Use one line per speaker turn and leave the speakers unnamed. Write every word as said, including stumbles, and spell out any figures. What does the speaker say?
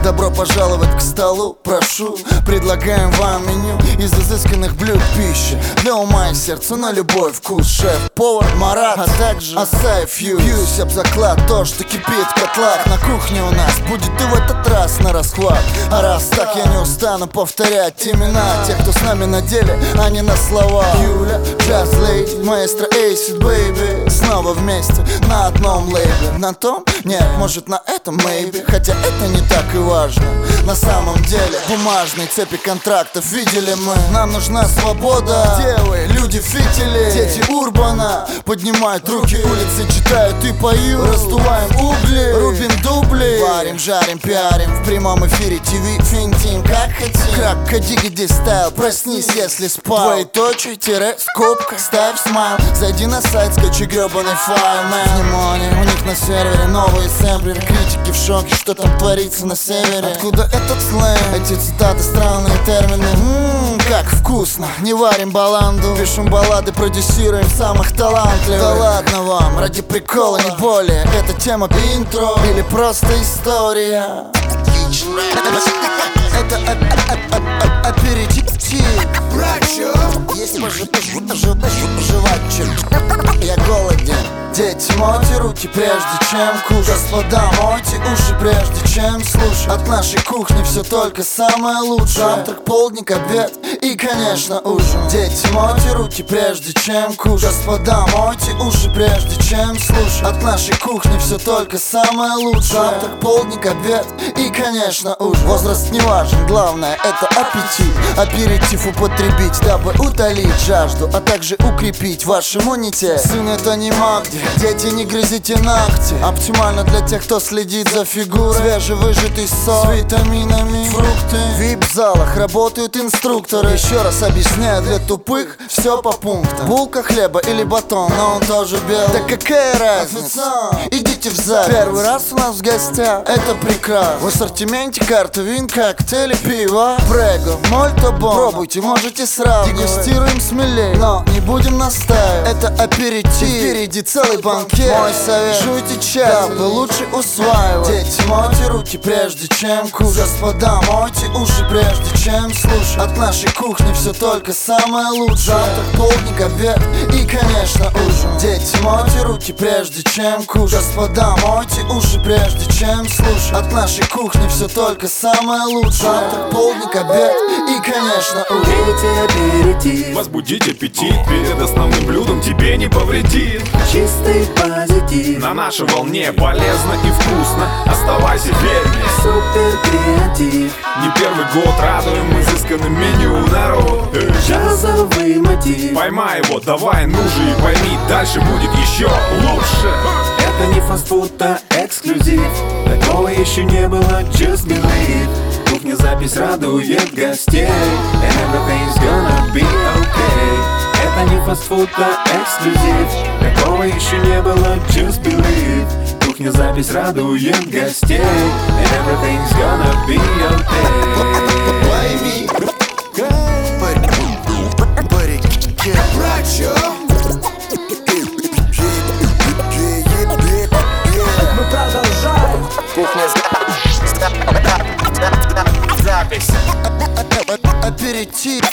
Добро пожаловать к столу, прошу. Предлагаем вам меню из изысканных блюд пищи для ума и сердца на любой вкус. Шеф-повар Марат, а также Асаев Юс. Бьюсь об заклад, то, что кипит в котлах. На кухне у нас будет и в этот раз на расхват. А раз так, я не устану повторять имена тех, кто с нами на деле, а не на слова. Юля, Just Lady, маэстро Acid Baby. Снова вместе на одном лейбле. На том? Нет, может на этом maybe. Хотя это не так и важно. На самом деле бумажные цепи контрактов видели мы. Нам нужна свобода. Девы, люди фитили, дети урбана поднимают руки, улицы читают и поют. Раздуваем угли, рубим дубли, варим, жарим, пиарим в прямом эфире ТВ, финтим как хотим. Крак, дигиди стайл, проснись, если спал. Двоеточие, тире, скобка, ставь смайл. Зайди на сайт, скачай гребаный файл, мэн. Внимание, у них на сервере новые сэмплеры. Критики в шоке, что там творится на севере. Откуда этот сленг? Эти цитаты, странные термины. Ммм, как вкусно. Не варим баланду, пишем баллады, продюсируем самых талантливых. Да ладно вам, ради прикола, не более. Это тема интро или просто история. Это аперитив. Есть пожевать чем. Я голоден. Дети, мойте руки прежде чем кушать. Господа, мойте уши прежде чем слушать. От нашей кухни все только самое лучшее. Завтрак, полдник, обед и, конечно, ужин. Дети, мойте руки прежде чем кушать. Господа, мойте уши прежде чем слушать. От нашей кухни все только самое лучшее. Завтрак, полдник, обед и, конечно, ужин. Возраст не важен, главное это аппетит. Аперитив употребить, дабы утолить жажду, а также укрепить ваш иммунитет. Сын, это не Магди, дети, не грызите ногти. Оптимально для тех, кто следит за фигурой. Свежевыжатый сок с витаминами, фрукты. В вип-залах работают инструкторы. Еще раз объясняю для тупых, все по пунктам. Булка хлеба или батон, но он тоже белый. Да какая разница? Идите в зал. Первый раз у нас в гостях, это прекрасно. В ассортименте карты, вин, коктейли, пиво, прего, мольто бон. Пробуйте, можете сравнивать. Дегустируем смелее, но не будем настаивать. Это аперитив, впереди целый банкет. Мой совет, жуйте чай, дабы лучше усваивать. Дети, мойте руки прежде чем кушать. Господа, мойте уши прежде чем слушать. От нашей кухни все только самое лучшее. Завтрак, полдник, обед и, конечно, ужин. Дети, мойте руки прежде чем кушать. Господа, мойте уши прежде чем слушать. От нашей кухни все только самое лучшее. Завтрак, полдник, обед и, конечно, ужин.
Аперитив. Возбудить аппетит перед основным блюдом тебе не повредит.
Чистый позитив.
На нашей волне полезно и вкусно. Оставайся вернее.
Супер креатив.
Не первый год радуем изысканным меню, народ. Эй.
Джазовый мотив.
Поймай его, давай, ну же и пойми, дальше будет еще лучше.
Это не фастфуд, а эксклюзив. Такого еще не было, just believe. Кухня запись радует гостей. And everything's gonna be okay. Это не фастфуд, а эксклюзив. Такого еще не было, just believe. Кухня запись радует гостей. And everything's gonna be okay.
Пойми, парики, братья.
Мы продолжаем.
Кухня запись. Аперитив.